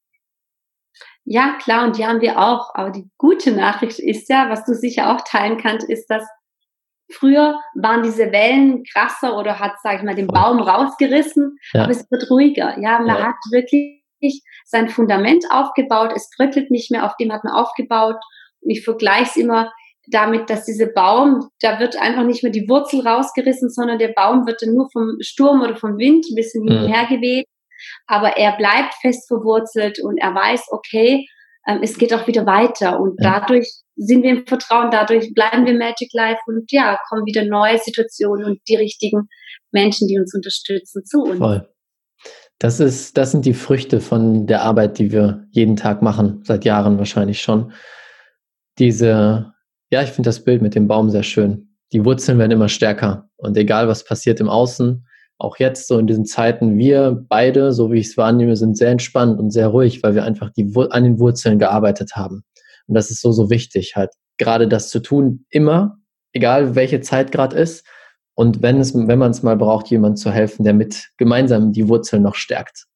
S2: Ja, klar, und die haben wir auch. Aber die gute Nachricht ist ja, was du sicher auch teilen kannst, ist, dass früher waren diese Wellen krasser oder hat, sag ich mal, den Baum rausgerissen, aber es wird ruhiger. Ja, man hat wirklich sein Fundament aufgebaut, es bröckelt nicht mehr, auf dem hat man aufgebaut. Und ich vergleiche es immer damit, dass dieser Baum, da wird einfach nicht mehr die Wurzel rausgerissen, sondern der Baum wird dann nur vom Sturm oder vom Wind ein bisschen hin und her geweht. Aber er bleibt fest verwurzelt und er weiß, okay, es geht auch wieder weiter und dadurch sind wir im Vertrauen, dadurch bleiben wir Magic Life und ja, kommen wieder neue Situationen und die richtigen Menschen, die uns unterstützen, zu uns.
S1: Voll. Das sind die Früchte von der Arbeit, die wir jeden Tag machen, seit Jahren wahrscheinlich schon. Ich finde das Bild mit dem Baum sehr schön. Die Wurzeln werden immer stärker und egal was passiert im Außen, auch jetzt so in diesen Zeiten, wir beide, so wie ich es wahrnehme, sind sehr entspannt und sehr ruhig, weil wir einfach an den Wurzeln gearbeitet haben. Und das ist so, so wichtig, halt gerade das zu tun, immer, egal welche Zeit gerade ist. Und wenn man es mal braucht, jemand zu helfen, der mit gemeinsam die Wurzeln noch stärkt.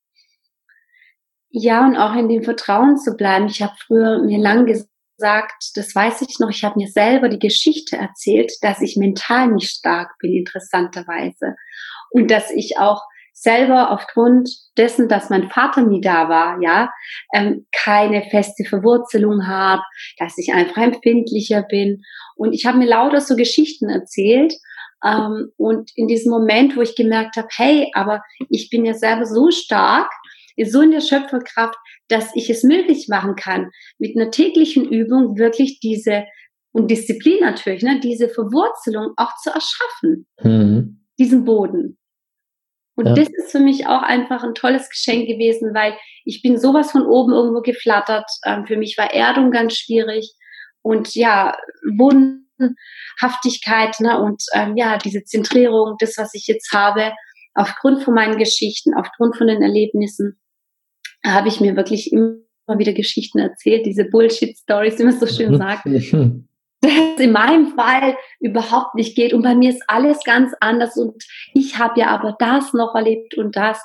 S2: Ja, und auch in dem Vertrauen zu bleiben. Ich habe früher mir lang gesagt, das weiß ich noch, ich habe mir selber die Geschichte erzählt, dass ich mental nicht stark bin, interessanterweise. Und dass ich auch selber aufgrund dessen, dass mein Vater nie da war, ja, keine feste Verwurzelung habe, dass ich einfach empfindlicher bin. Und ich habe mir lauter so Geschichten erzählt. Und in diesem Moment, wo ich gemerkt habe, hey, aber ich bin ja selber so stark, so in der Schöpferkraft, dass ich es möglich machen kann, mit einer täglichen Übung wirklich und Disziplin natürlich, ne, diese Verwurzelung auch zu erschaffen, diesen Boden. Und das ist für mich auch einfach ein tolles Geschenk gewesen, weil ich bin sowas von oben irgendwo geflattert. Für mich war Erdung ganz schwierig und ja, Bodenhaftigkeit, ne, und diese Zentrierung, das, was ich jetzt habe, aufgrund von meinen Geschichten, aufgrund von den Erlebnissen, habe ich mir wirklich immer wieder Geschichten erzählt, diese Bullshit-Stories, wie man so schön sagt, dass es in meinem Fall überhaupt nicht geht. Und bei mir ist alles ganz anders und ich habe ja aber das noch erlebt und das.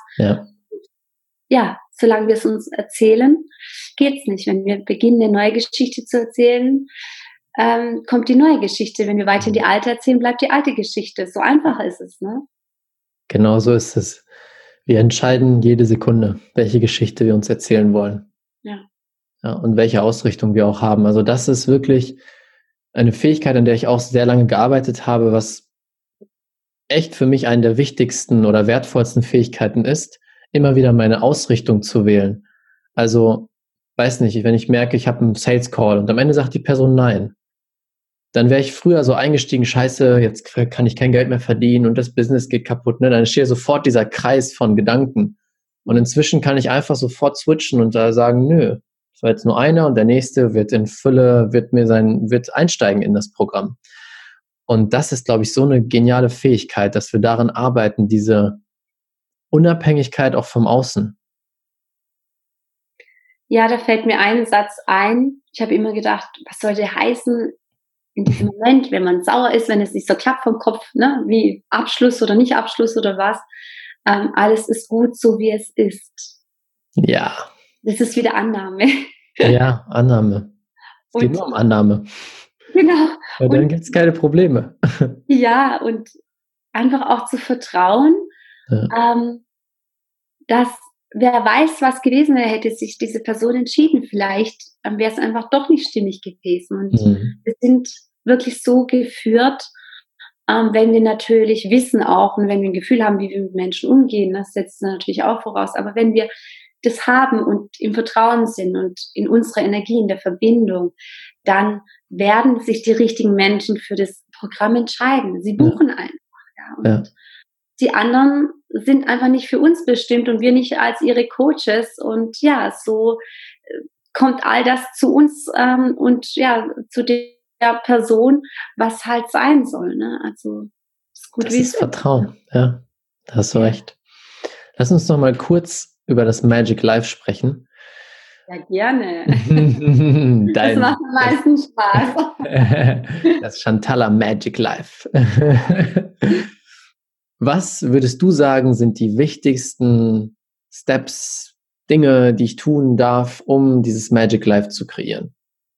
S2: Ja, solange wir es uns erzählen, geht's nicht. Wenn wir beginnen, eine neue Geschichte zu erzählen, kommt die neue Geschichte. Wenn wir weiter die alte erzählen, bleibt die alte Geschichte. So einfach ist es, ne?
S1: Genau so ist es. Wir entscheiden jede Sekunde, welche Geschichte wir uns erzählen wollen. Ja, und welche Ausrichtung wir auch haben. Also das ist wirklich eine Fähigkeit, an der ich auch sehr lange gearbeitet habe, was echt für mich eine der wichtigsten oder wertvollsten Fähigkeiten ist, immer wieder meine Ausrichtung zu wählen. Also, weiß nicht, wenn ich merke, ich habe einen Sales Call und am Ende sagt die Person nein, dann wäre ich früher so eingestiegen, scheiße, jetzt kann ich kein Geld mehr verdienen und das Business geht kaputt. Ne? Dann entsteht sofort dieser Kreis von Gedanken. Und inzwischen kann ich einfach sofort switchen und da sagen, nö, das war jetzt nur einer und der nächste wird in Fülle, wird einsteigen in das Programm. Und das ist, glaube ich, so eine geniale Fähigkeit, dass wir daran arbeiten, diese Unabhängigkeit auch vom Außen.
S2: Ja, da fällt mir ein Satz ein. Ich habe immer gedacht, was soll der heißen in diesem Moment, wenn man sauer ist, wenn es nicht so klappt vom Kopf, ne, wie Abschluss oder nicht Abschluss oder was. Alles ist gut, so wie es ist.
S1: Ja.
S2: Das ist wieder Annahme.
S1: Ja, Annahme. Es geht nur um Annahme.
S2: Genau.
S1: Weil dann gibt es keine Probleme.
S2: Ja, und einfach auch zu vertrauen, dass wer weiß, was gewesen wäre, hätte sich diese Person entschieden. Vielleicht wäre es einfach doch nicht stimmig gewesen. Und wir sind wirklich so geführt, wenn wir natürlich wissen auch und wenn wir ein Gefühl haben, wie wir mit Menschen umgehen, das setzt natürlich auch voraus. Aber wenn wir das haben und im Vertrauen sind und in unserer Energie, in der Verbindung, dann werden sich die richtigen Menschen für das Programm entscheiden. Sie buchen einfach. Ja, und die anderen sind einfach nicht für uns bestimmt und wir nicht als ihre Coaches. Und ja, so kommt all das zu uns und ja, zu der Person, was halt sein soll. Ne? Also ist gut,
S1: Das
S2: wie
S1: ist
S2: es
S1: Vertrauen, ja, da hast du recht. Lass uns noch mal kurz über das Magic Life sprechen.
S2: Ja, gerne. Das macht am meisten Spaß.
S1: Das Chantala Magic Life. Was würdest du sagen, sind die wichtigsten Steps, Dinge, die ich tun darf, um dieses Magic Life zu kreieren?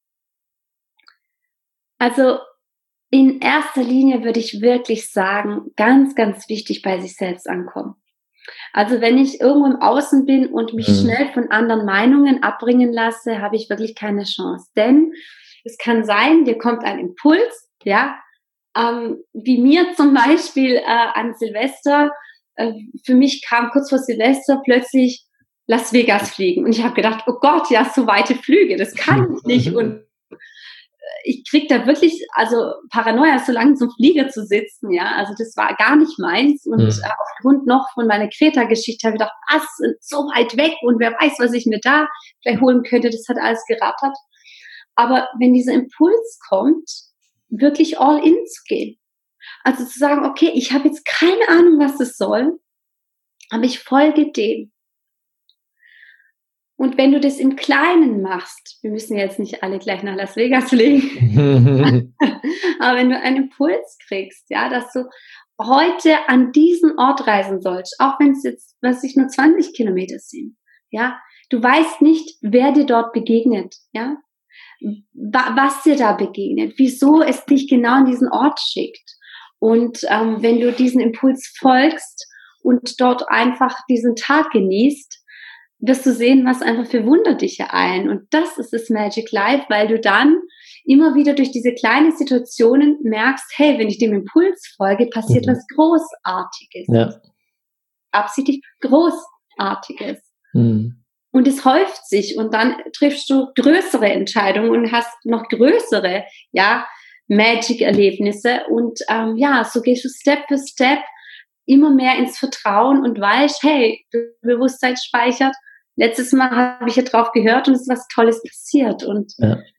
S2: Also in erster Linie würde ich wirklich sagen, ganz, ganz wichtig bei sich selbst ankommen. Also wenn ich irgendwo im Außen bin und mich schnell von anderen Meinungen abbringen lasse, habe ich wirklich keine Chance. Denn es kann sein, dir kommt ein Impuls, ja, wie mir zum Beispiel an Silvester. Für mich kam kurz vor Silvester plötzlich Las Vegas fliegen. Und ich habe gedacht, oh Gott, ja, so weite Flüge, das kann ich nicht. Und ich krieg da wirklich, also Paranoia, so lange zum Flieger zu sitzen, ja, also das war gar nicht meins und aufgrund noch von meiner Kreta-Geschichte habe ich gedacht, was, so weit weg und wer weiß, was ich mir da vielleicht holen könnte, das hat alles gerattert. Aber wenn dieser Impuls kommt, wirklich all in zu gehen, also zu sagen, okay, ich habe jetzt keine Ahnung, was das soll, aber ich folge dem. Und wenn du das im Kleinen machst, wir müssen jetzt nicht alle gleich nach Las Vegas fliegen, aber wenn du einen Impuls kriegst, ja, dass du heute an diesen Ort reisen sollst, auch wenn es jetzt, was ich nur 20 Kilometer sind, ja, du weißt nicht, wer dir dort begegnet, ja, was dir da begegnet, wieso es dich genau an diesen Ort schickt. Und wenn du diesen Impuls folgst und dort einfach diesen Tag genießt, wirst du sehen, was einfach für Wunder dich ereilen. Und das ist das Magic Life, weil du dann immer wieder durch diese kleinen Situationen merkst, hey, wenn ich dem Impuls folge, passiert was Großartiges.
S1: Ja.
S2: Absichtlich Großartiges. Und es häuft sich und dann triffst du größere Entscheidungen und hast noch größere, ja, Magic-Erlebnisse. Und ja, so gehst du Step für Step immer mehr ins Vertrauen und weißt, hey, Bewusstsein speichert. Letztes Mal habe ich ja drauf gehört und es ist was Tolles passiert. Und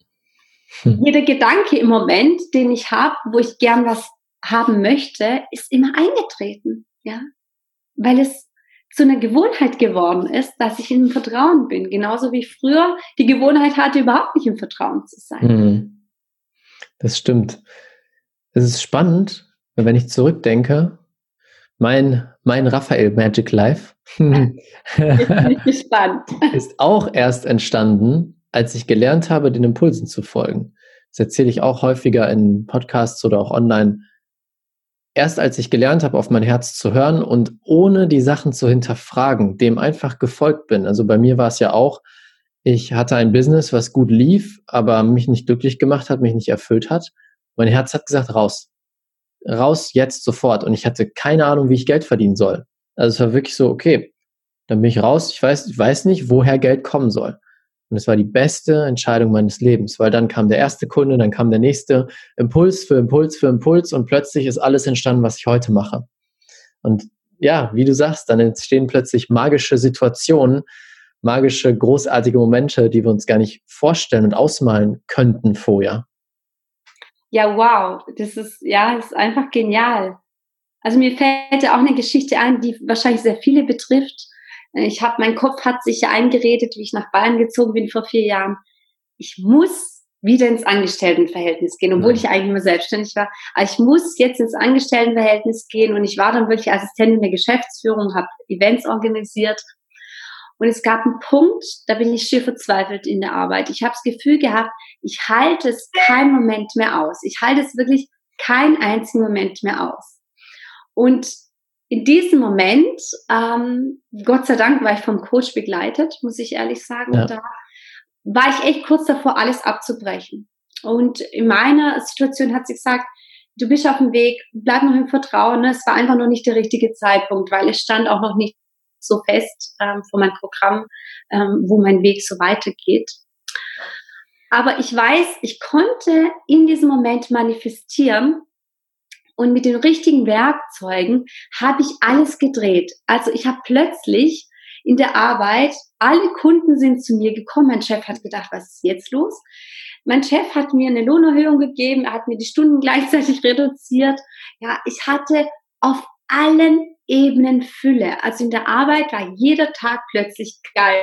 S2: jeder Gedanke im Moment, den ich habe, wo ich gern was haben möchte, ist immer eingetreten. Ja? Weil es zu einer Gewohnheit geworden ist, dass ich im Vertrauen bin. Genauso wie ich früher die Gewohnheit hatte, überhaupt nicht im Vertrauen zu sein.
S1: Das stimmt. Es ist spannend, wenn ich zurückdenke, mein Raphael Magic Life
S2: Jetzt bin ich gespannt.
S1: Ist auch erst entstanden, als ich gelernt habe, den Impulsen zu folgen. Das erzähle ich auch häufiger in Podcasts oder auch online. Erst als ich gelernt habe, auf mein Herz zu hören und ohne die Sachen zu hinterfragen, dem einfach gefolgt bin. Also bei mir war es ja auch, ich hatte ein Business, was gut lief, aber mich nicht glücklich gemacht hat, mich nicht erfüllt hat. Mein Herz hat gesagt, raus. Raus jetzt sofort. Und ich hatte keine Ahnung, wie ich Geld verdienen soll. Also es war wirklich so, okay, dann bin ich raus. Ich weiß nicht, woher Geld kommen soll. Und es war die beste Entscheidung meines Lebens, weil dann kam der erste Kunde, dann kam der nächste, Impuls für Impuls für Impuls und plötzlich ist alles entstanden, was ich heute mache. Und ja, wie du sagst, dann entstehen plötzlich magische Situationen, magische, großartige Momente, die wir uns gar nicht vorstellen und ausmalen könnten vorher.
S2: Ja, wow, das ist einfach genial. Also mir fällt ja auch eine Geschichte ein, die wahrscheinlich sehr viele betrifft. Mein Kopf hat sich ja eingeredet, wie ich nach Bayern gezogen bin vor 4 Jahren. Ich muss wieder ins Angestelltenverhältnis gehen, obwohl ich eigentlich immer selbstständig war. Aber ich muss jetzt ins Angestelltenverhältnis gehen und ich war dann wirklich Assistentin der Geschäftsführung, habe Events organisiert. Und es gab einen Punkt, da bin ich schier verzweifelt in der Arbeit. Ich habe das Gefühl gehabt, ich halte es keinen Moment mehr aus. Ich halte es wirklich keinen einzigen Moment mehr aus. Und in diesem Moment, Gott sei Dank war ich vom Coach begleitet, muss ich ehrlich sagen, da war ich echt kurz davor, alles abzubrechen. Und in meiner Situation hat sie gesagt, du bist auf dem Weg, bleib noch im Vertrauen. Es war einfach noch nicht der richtige Zeitpunkt, weil es stand auch noch nicht so fest vor meinem Programm, wo mein Weg so weitergeht. Aber ich weiß, ich konnte in diesem Moment manifestieren und mit den richtigen Werkzeugen habe ich alles gedreht. Also ich habe plötzlich in der Arbeit, alle Kunden sind zu mir gekommen. Mein Chef hat gedacht, was ist jetzt los? Mein Chef hat mir eine Lohnerhöhung gegeben, er hat mir die Stunden gleichzeitig reduziert. Ja, ich hatte auf allen Ebenen Fülle. Also in der Arbeit war jeder Tag plötzlich geil.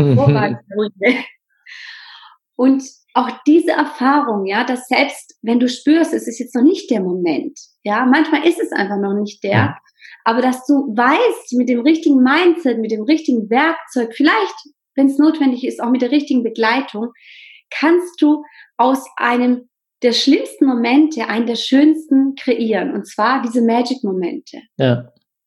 S2: Und auch diese Erfahrung, ja, dass selbst wenn du spürst, es ist jetzt noch nicht der Moment, ja, manchmal ist es einfach noch nicht der, aber dass du weißt, mit dem richtigen Mindset, mit dem richtigen Werkzeug, vielleicht, wenn es notwendig ist, auch mit der richtigen Begleitung, kannst du aus einem der schlimmsten Momente einen der schönsten kreieren, und zwar diese Magic-Momente.
S1: Ja.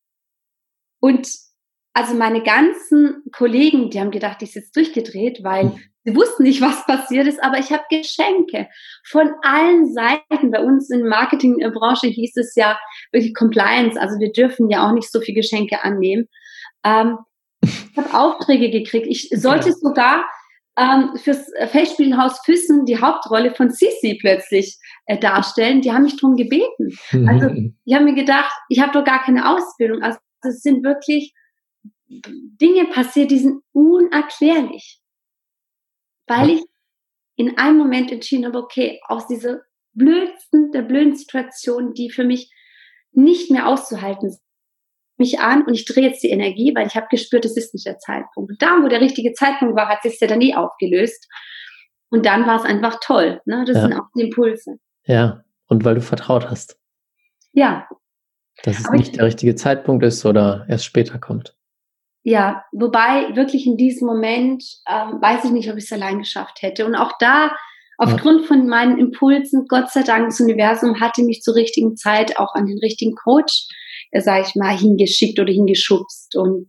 S2: Und also meine ganzen Kollegen, die haben gedacht, ich sitze durchgedreht, weil sie wussten nicht, was passiert ist, aber ich habe Geschenke von allen Seiten. Bei uns in der Marketingbranche hieß es ja wirklich Compliance, also wir dürfen ja auch nicht so viele Geschenke annehmen. Ich habe Aufträge gekriegt. Ich sollte sogar fürs Festspielhaus Füssen die Hauptrolle von Sissi plötzlich darstellen. Die haben mich darum gebeten. Also die haben mir gedacht, ich habe doch gar keine Ausbildung. Also es sind wirklich Dinge passiert, die sind unerklärlich. Weil ich in einem Moment entschieden habe, okay, aus dieser der blöden Situation, die für mich nicht mehr auszuhalten ist, mich an und ich drehe jetzt die Energie, weil ich habe gespürt, es ist nicht der Zeitpunkt. Und da, wo der richtige Zeitpunkt war, hat sich ja dann nie aufgelöst. Und dann war es einfach toll. Ne? Das sind auch die Impulse.
S1: Ja, und weil du vertraut hast.
S2: Ja.
S1: Dass es nicht der richtige Zeitpunkt ist oder erst später kommt.
S2: Ja, wobei wirklich in diesem Moment weiß ich nicht, ob ich es allein geschafft hätte. Und auch da, aufgrund von meinen Impulsen, Gott sei Dank, das Universum hatte mich zur richtigen Zeit auch an den richtigen Coach, sage ich mal, hingeschickt oder hingeschubst. Und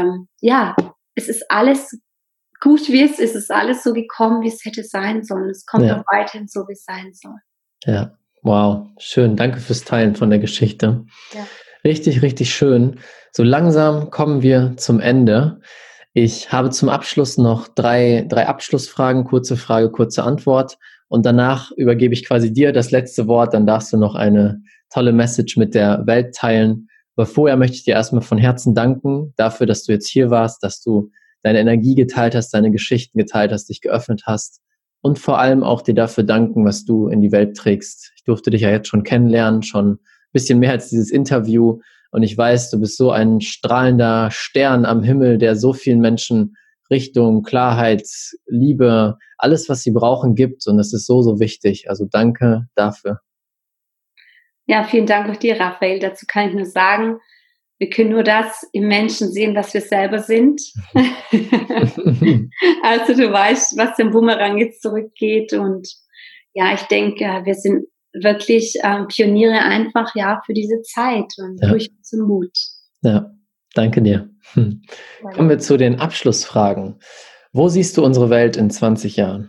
S2: es ist alles gut, wie es ist. Es ist alles so gekommen, wie es hätte sein sollen. Es kommt auch weiterhin so, wie es sein soll.
S1: Ja, wow, schön. Danke fürs Teilen von der Geschichte.
S2: Ja.
S1: Richtig, richtig schön. So langsam kommen wir zum Ende. Ich habe zum Abschluss noch drei Abschlussfragen, kurze Frage, kurze Antwort. Und danach übergebe ich quasi dir das letzte Wort. Dann darfst du noch eine tolle Message mit der Welt teilen. Aber vorher möchte ich dir erstmal von Herzen danken dafür, dass du jetzt hier warst, dass du deine Energie geteilt hast, deine Geschichten geteilt hast, dich geöffnet hast. Und vor allem auch dir dafür danken, was du in die Welt trägst. Ich durfte dich ja jetzt schon kennenlernen, schon ein bisschen mehr als dieses Interview. Und ich weiß, du bist so ein strahlender Stern am Himmel, der so vielen Menschen Richtung, Klarheit, Liebe, alles, was sie brauchen, gibt. Und das ist so, so wichtig. Also danke dafür.
S2: Ja, vielen Dank auch dir, Raphael. Dazu kann ich nur sagen, wir können nur das im Menschen sehen, was wir selber sind. Also du weißt, was dem Bumerang jetzt zurückgeht. Und ja, ich denke, wir sind wirklich Pioniere einfach für diese Zeit und durch unseren Mut.
S1: Ja, danke dir. Kommen wir zu den Abschlussfragen. Wo siehst du unsere Welt in 20 Jahren?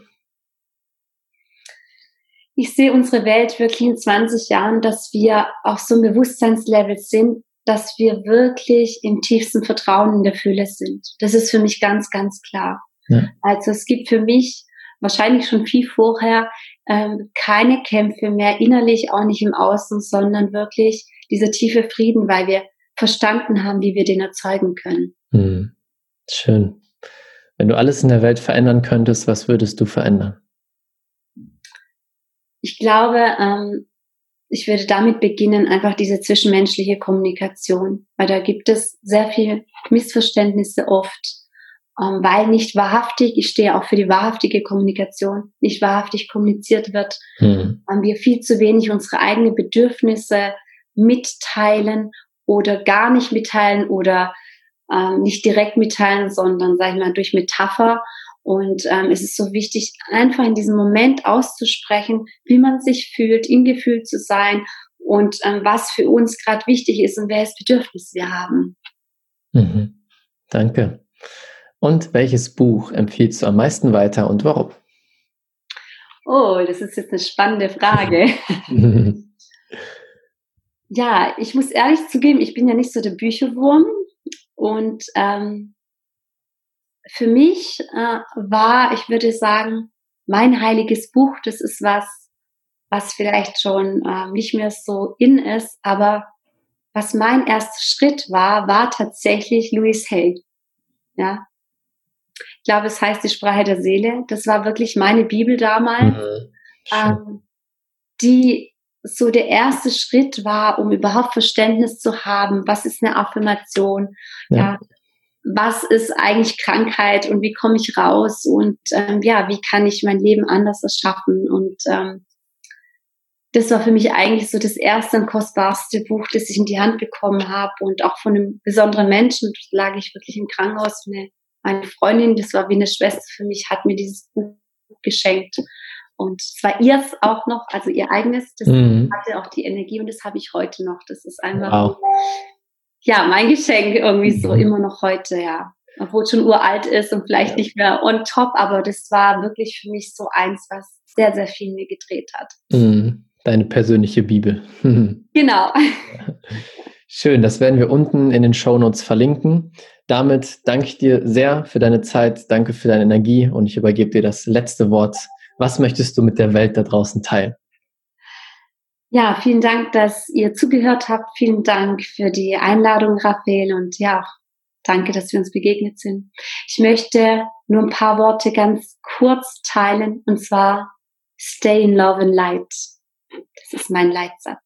S2: Ich sehe unsere Welt wirklich in 20 Jahren, dass wir auf so einem Bewusstseinslevel sind, dass wir wirklich im tiefsten Vertrauen in der Fülle sind. Das ist für mich ganz, ganz klar. Ja. Also es gibt für mich wahrscheinlich schon viel vorher keine Kämpfe mehr, innerlich auch nicht im Außen, sondern wirklich dieser tiefe Frieden, weil wir verstanden haben, wie wir den erzeugen können.
S1: Schön. Wenn du alles in der Welt verändern könntest, was würdest du verändern?
S2: Ich glaube, ich würde damit beginnen, einfach diese zwischenmenschliche Kommunikation, weil da gibt es sehr viele Missverständnisse oft, weil nicht wahrhaftig, ich stehe auch für die wahrhaftige Kommunikation, nicht wahrhaftig kommuniziert wird, wir viel zu wenig unsere eigenen Bedürfnisse mitteilen oder gar nicht mitteilen oder nicht direkt mitteilen, sondern, sag ich mal, durch Metapher. Und es ist so wichtig, einfach in diesem Moment auszusprechen, wie man sich fühlt, im Gefühl zu sein und was für uns gerade wichtig ist und welches Bedürfnis wir haben.
S1: Danke. Und welches Buch empfiehlst du am meisten weiter und warum?
S2: Oh, das ist jetzt eine spannende Frage. Ja, ich muss ehrlich zugeben, ich bin ja nicht so der Bücherwurm und für mich war, ich würde sagen, mein heiliges Buch, das ist was, was vielleicht schon nicht mehr so in ist, aber was mein erster Schritt war tatsächlich Louise Hay. Ja. Ich glaube, es heißt die Sprache der Seele. Das war wirklich meine Bibel damals, die so der erste Schritt war, um überhaupt Verständnis zu haben, was ist eine Affirmation, ja, was ist eigentlich Krankheit und wie komme ich raus und wie kann ich mein Leben anders erschaffen und das war für mich eigentlich so das erste und kostbarste Buch, das ich in die Hand bekommen habe und auch von einem besonderen Menschen. Da lag ich wirklich im Krankenhaus. Meine Freundin, das war wie eine Schwester für mich, hat mir dieses Buch geschenkt. Und es war ihrs auch noch, also ihr eigenes. Das hatte auch die Energie und das habe ich heute noch. Das ist einfach, mein Geschenk irgendwie so immer noch heute, ja. Obwohl es schon uralt ist und vielleicht nicht mehr on top, aber das war wirklich für mich so eins, was sehr, sehr viel mir gedreht hat.
S1: Deine persönliche Bibel.
S2: Genau.
S1: Schön, das werden wir unten in den Shownotes verlinken. Damit danke ich dir sehr für deine Zeit, danke für deine Energie und ich übergebe dir das letzte Wort. Was möchtest du mit der Welt da draußen teilen?
S2: Ja, vielen Dank, dass ihr zugehört habt. Vielen Dank für die Einladung, Raphael, und ja, danke, dass wir uns begegnet sind. Ich möchte nur ein paar Worte ganz kurz teilen, und zwar Stay in Love and Light. Das ist mein Leitsatz.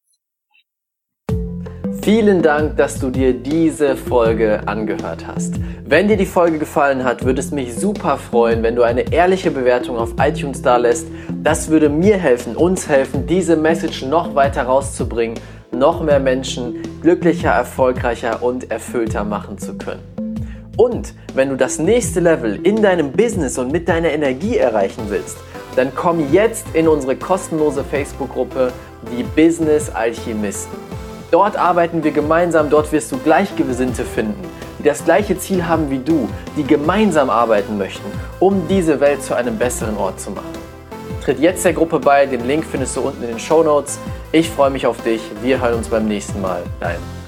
S1: Vielen Dank, dass du dir diese Folge angehört hast. Wenn dir die Folge gefallen hat, würde es mich super freuen, wenn du eine ehrliche Bewertung auf iTunes dalässt. Das würde mir helfen, uns helfen, diese Message noch weiter rauszubringen, noch mehr Menschen glücklicher, erfolgreicher und erfüllter machen zu können. Und wenn du das nächste Level in deinem Business und mit deiner Energie erreichen willst, dann komm jetzt in unsere kostenlose Facebook-Gruppe, die Business Alchemisten. Dort arbeiten wir gemeinsam, dort wirst du Gleichgesinnte finden, die das gleiche Ziel haben wie du, die gemeinsam arbeiten möchten, um diese Welt zu einem besseren Ort zu machen. Tritt jetzt der Gruppe bei, den Link findest du unten in den Shownotes. Ich freue mich auf dich, wir hören uns beim nächsten Mal. Dein